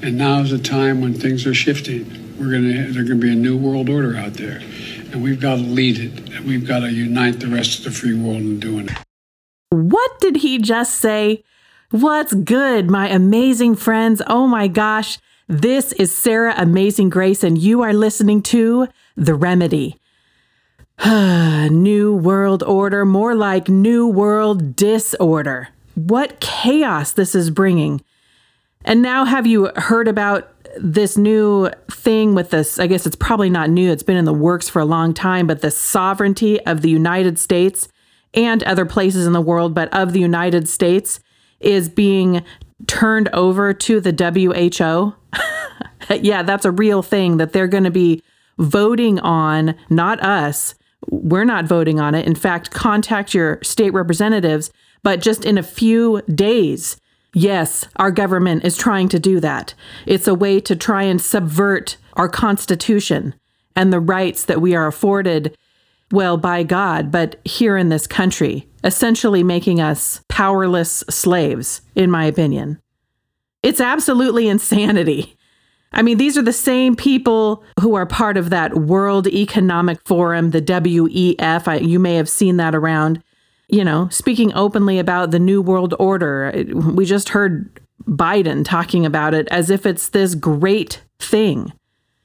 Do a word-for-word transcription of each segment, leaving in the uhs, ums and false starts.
And now is a time when things are shifting. We're going to, there's going to be a new world order out there. And we've got to lead it. And we've got to unite the rest of the free world in doing it. What did he just say? What's good, my amazing friends? Oh my gosh. This is Sarah Amazing Grace, and you are listening to The Remedy. New world order, more like new world disorder. What chaos this is bringing. And now, have you heard about this new thing with this? I guess it's probably not new. It's been in the works for a long time, but the sovereignty of the United States and other places in the world, but of the United States, is being turned over to the W H O. Yeah, that's a real thing that they're going to be voting on, not us. We're not voting on it. In fact, contact your state representatives, but just in a few days. Yes, our government is trying to do that. It's a way to try and subvert our Constitution and the rights that we are afforded, well, by God, but here in this country, essentially making us powerless slaves, in my opinion. It's absolutely insanity. I mean, these are the same people who are part of that World Economic Forum, the W E F. I, you may have seen that around, you know, speaking openly about the New World Order. We just heard Biden talking about it as if it's this great thing.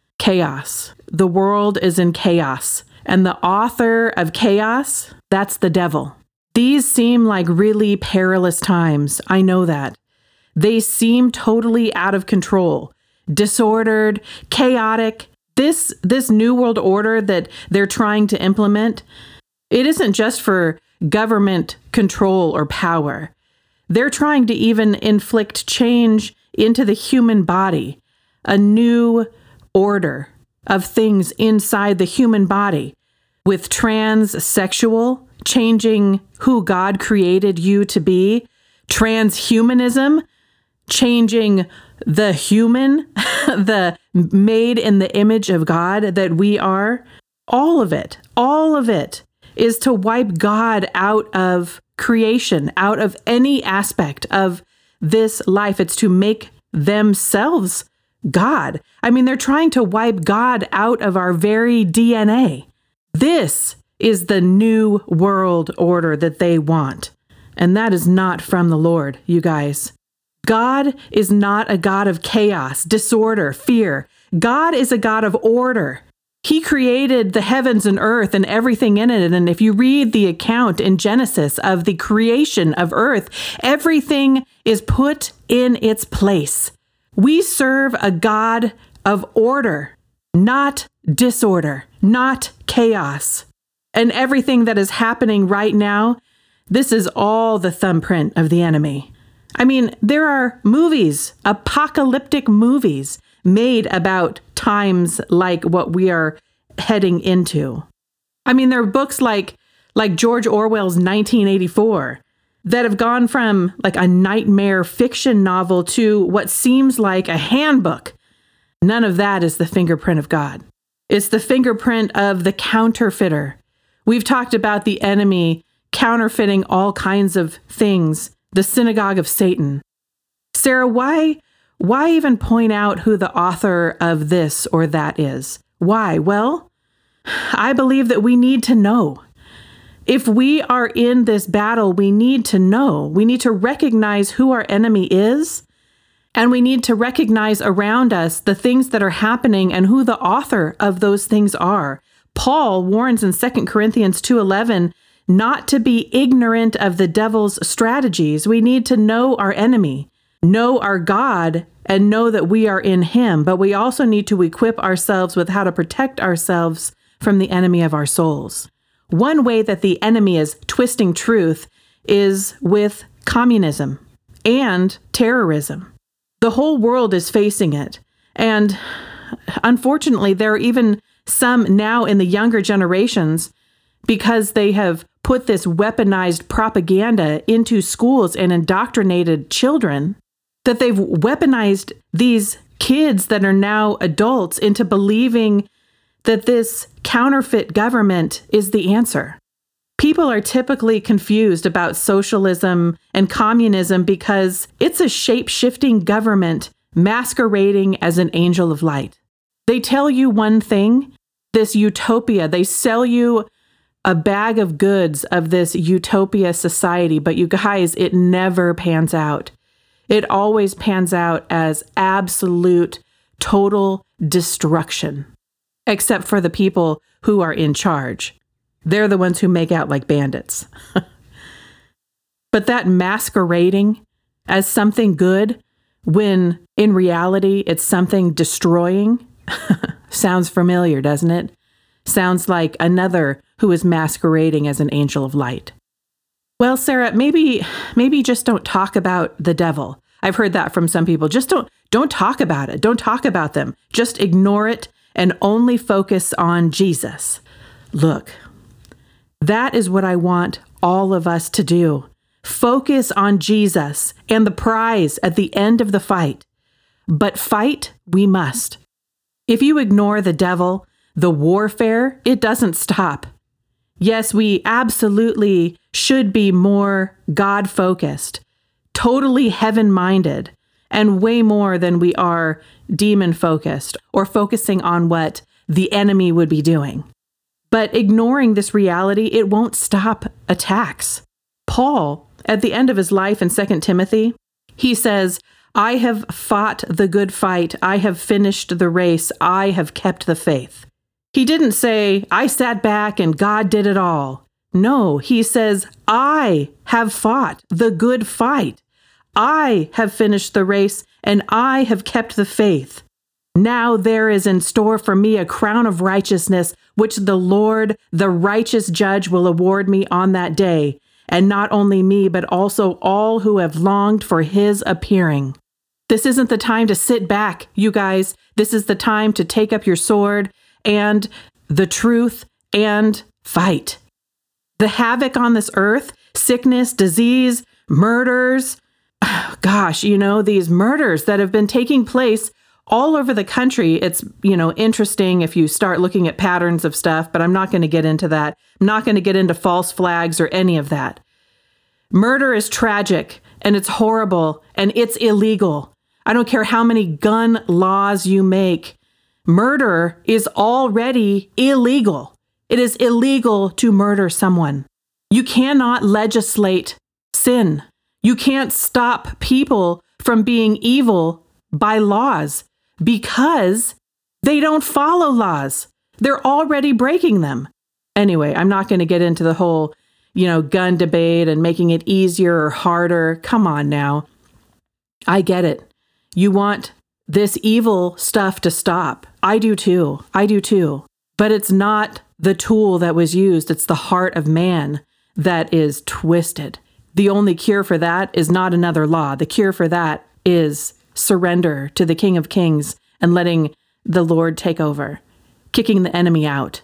Chaos. The world is in chaos. And the author of chaos, that's the devil. These seem like really perilous times. I know that. They seem totally out of control. Disordered, chaotic. This this new world order that they're trying to implement, it isn't just for government control or power. They're trying to even inflict change into the human body, a new order of things inside the human body, with transsexual, changing who God created you to be, transhumanism, changing the human, the made in the image of God that we are. All of it, all of it is to wipe God out of creation, out of any aspect of this life. It's to make themselves God. I mean, they're trying to wipe God out of our very D N A. This is the new world order that they want. And that is not from the Lord, you guys. God is not a God of chaos, disorder, fear. God is a God of order. He created the heavens and earth and everything in it. And if you read the account in Genesis of the creation of earth, everything is put in its place. We serve a God of order, not disorder, not chaos. And everything that is happening right now, this is all the thumbprint of the enemy. I mean, there are movies, apocalyptic movies, made about times like what we are heading into. I mean, there are books like like George Orwell's nineteen eighty-four that have gone from like a nightmare fiction novel to what seems like a handbook. None of that is the fingerprint of God. It's the fingerprint of the counterfeiter. We've talked about the enemy counterfeiting all kinds of things, the synagogue of Satan. Sarah, why, why even point out who the author of this or that is? Why? Well, I believe that we need to know. If we are in this battle, we need to know. We need to recognize who our enemy is, and we need to recognize around us the things that are happening and who the author of those things are. Paul warns in Second Corinthians two eleven not to be ignorant of the devil's strategies. We need to know our enemy, know our God, and know that we are in him. But we also need to equip ourselves with how to protect ourselves from the enemy of our souls. One way that the enemy is twisting truth is with communism and terrorism. The whole world is facing it. And unfortunately, there are even some now in the younger generations, because they have put this weaponized propaganda into schools and indoctrinated children, that they've weaponized these kids that are now adults into believing that this counterfeit government is the answer. People are typically confused about socialism and communism because it's a shape-shifting government masquerading as an angel of light. They tell you one thing, this utopia. They sell you a bag of goods of this utopia society, but you guys, it never pans out. It always pans out as absolute, total destruction, except for the people who are in charge. They're the ones who make out like bandits. But that masquerading as something good, when in reality it's something destroying, sounds familiar, doesn't it? Sounds like another who is masquerading as an angel of light. Well, Sarah, maybe maybe just don't talk about the devil. I've heard that from some people. Just don't don't talk about it. Don't talk about them. Just ignore it and only focus on Jesus. Look, that is what I want all of us to do. Focus on Jesus and the prize at the end of the fight. But fight we must. If you ignore the devil, the warfare, it doesn't stop. Yes, we absolutely should be more God-focused, totally heaven-minded, and way more than we are demon-focused or focusing on what the enemy would be doing. But ignoring this reality, it won't stop attacks. Paul, at the end of his life in Second Timothy, he says, I have fought the good fight. I have finished the race. I have kept the faith. He didn't say, I sat back and God did it all. No, he says, I have fought the good fight. I have finished the race and I have kept the faith. Now there is in store for me a crown of righteousness, which the Lord, the righteous judge, will award me on that day. And not only me, but also all who have longed for his appearing. This isn't the time to sit back, you guys. This is the time to take up your sword and the truth and fight. The havoc on this earth, sickness, disease, murders, gosh, you know, these murders that have been taking place all over the country. It's, you know, interesting if you start looking at patterns of stuff, but I'm not going to get into that. I'm not going to get into false flags or any of that. Murder is tragic and it's horrible and it's illegal. I don't care how many gun laws you make. Murder is already illegal. It is illegal to murder someone. You cannot legislate sin. You can't stop people from being evil by laws because they don't follow laws. They're already breaking them. Anyway, I'm not going to get into the whole, you know, gun debate and making it easier or harder. Come on now. I get it. You want this evil stuff to stop. I do too. I do too. But it's not the tool that was used. It's the heart of man that is twisted. The only cure for that is not another law. The cure for that is surrender to the King of Kings and letting the Lord take over, kicking the enemy out.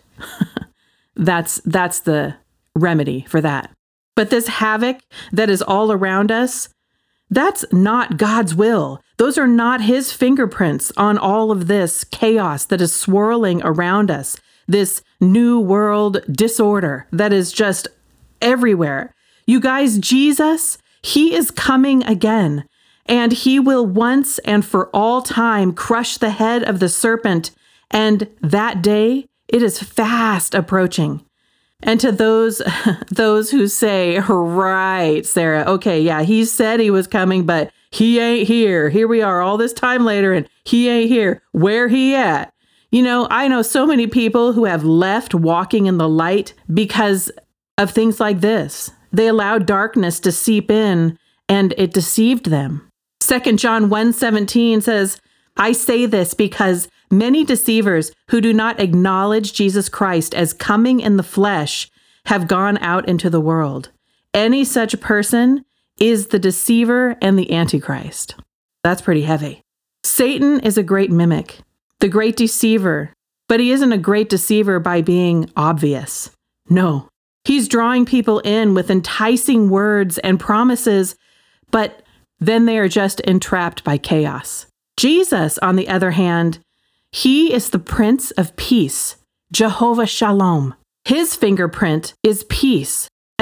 That's that's the remedy for that. But this havoc that is all around us, that's not God's will. Those are not his fingerprints on all of this chaos that is swirling around us, this new world disorder that is just everywhere. You guys, Jesus, he is coming again, and he will once and for all time crush the head of the serpent, and that day, it is fast approaching. And to those those who say, right, Sarah, okay, yeah, he said he was coming, but he ain't here. Here we are all this time later, and he ain't here. Where he at? You know, I know so many people who have left walking in the light because of things like this. They allowed darkness to seep in, and it deceived them. Second John one seventeen says, I say this because many deceivers who do not acknowledge Jesus Christ as coming in the flesh have gone out into the world. Any such person is the deceiver and the Antichrist. That's pretty heavy. Satan is a great mimic, the great deceiver, but he isn't a great deceiver by being obvious. No, he's drawing people in with enticing words and promises, but then they are just entrapped by chaos. Jesus, on the other hand, he is the Prince of Peace, Jehovah Shalom. His fingerprint is peace,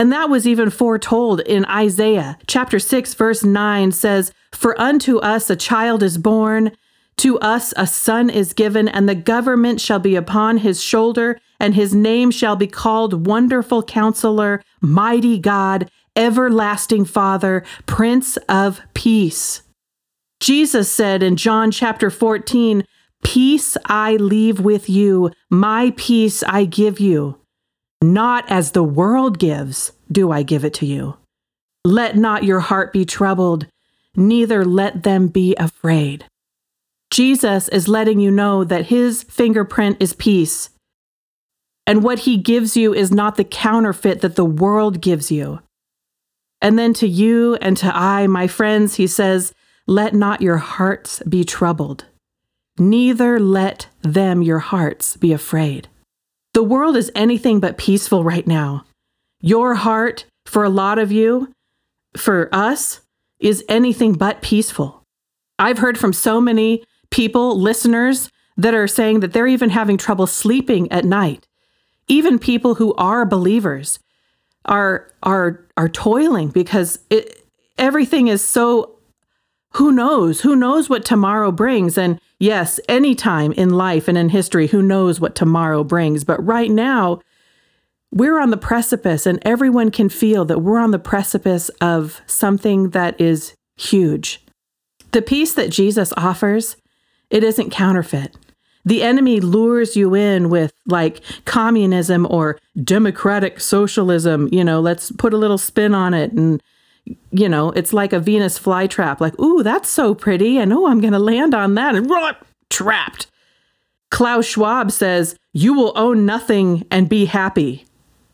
And that was even foretold in Isaiah chapter six, verse nine says, "For unto us a child is born, to us a son is given, and the government shall be upon his shoulder, and his name shall be called Wonderful Counselor, Mighty God, Everlasting Father, Prince of Peace." Jesus said in John chapter fourteen, "Peace I leave with you, my peace I give you. Not as the world gives, do I give it to you. Let not your heart be troubled, neither let them be afraid." Jesus is letting you know that his fingerprint is peace. And what he gives you is not the counterfeit that the world gives you. And then to you and to I, my friends, he says, "Let not your hearts be troubled, neither let them your hearts be afraid." The world is anything but peaceful right now. Your heart, for a lot of you, for us, is anything but peaceful. I've heard from so many people, listeners, that are saying that they're even having trouble sleeping at night. Even people who are believers are are are toiling because it, everything is so, who knows? Who knows what tomorrow brings? And yes, any time in life and in history, who knows what tomorrow brings? But right now, we're on the precipice, and everyone can feel that we're on the precipice of something that is huge. The peace that Jesus offers, it isn't counterfeit. The enemy lures you in with like communism or democratic socialism. You know, let's put a little spin on it. And, you know, it's like a Venus flytrap. Like, ooh, that's so pretty. And oh, I'm going to land on that. And rah, trapped. Klaus Schwab says, "You will own nothing and be happy."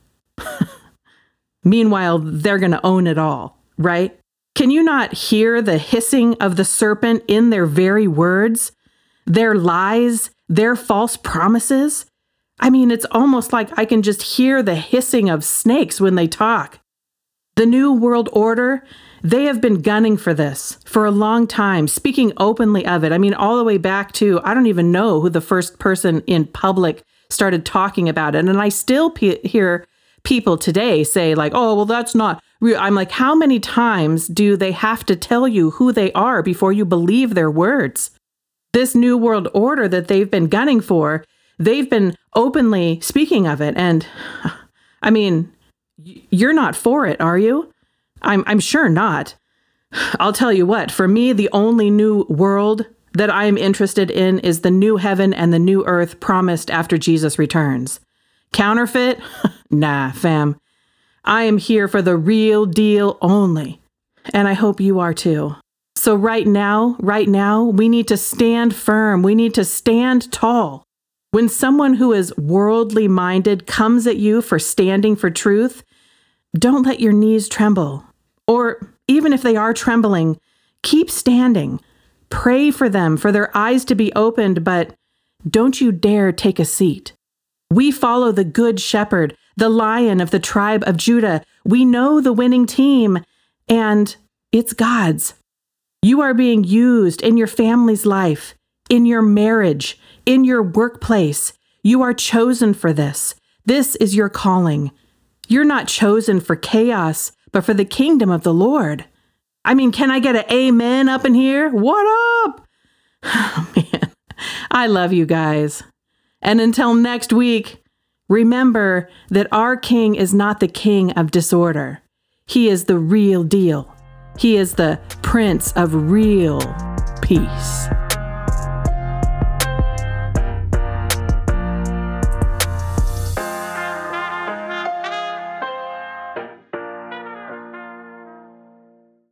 Meanwhile, they're going to own it all, right? Can you not hear the hissing of the serpent in their very words? Their lies, their false promises? I mean, it's almost like I can just hear the hissing of snakes when they talk. The New World Order, they have been gunning for this for a long time, speaking openly of it. I mean, all the way back to, I don't even know who the first person in public started talking about it. And I still pe- hear people today say like, oh, well, that's not real. I'm like, how many times do they have to tell you who they are before you believe their words? This New World Order that they've been gunning for, they've been openly speaking of it. And I mean, you're not for it, are you? I'm, I'm sure not. I'll tell you what, for me, the only new world that I am interested in is the new heaven and the new earth promised after Jesus returns. Counterfeit? Nah, fam. I am here for the real deal only. And I hope you are too. So right now, right now, we need to stand firm. We need to stand tall. When someone who is worldly minded comes at you for standing for truth, don't let your knees tremble. Or even if they are trembling, keep standing. Pray for them, for their eyes to be opened, but don't you dare take a seat. We follow the Good Shepherd, the Lion of the tribe of Judah. We know the winning team, and it's God's. You are being used in your family's life, in your marriage, in your workplace. You are chosen for this. This is your calling. You're not chosen for chaos, but for the kingdom of the Lord. I mean, can I get an amen up in here? What up? Oh, man, I love you guys. And until next week, remember that our King is not the king of disorder. He is the real deal. He is the Prince of real peace.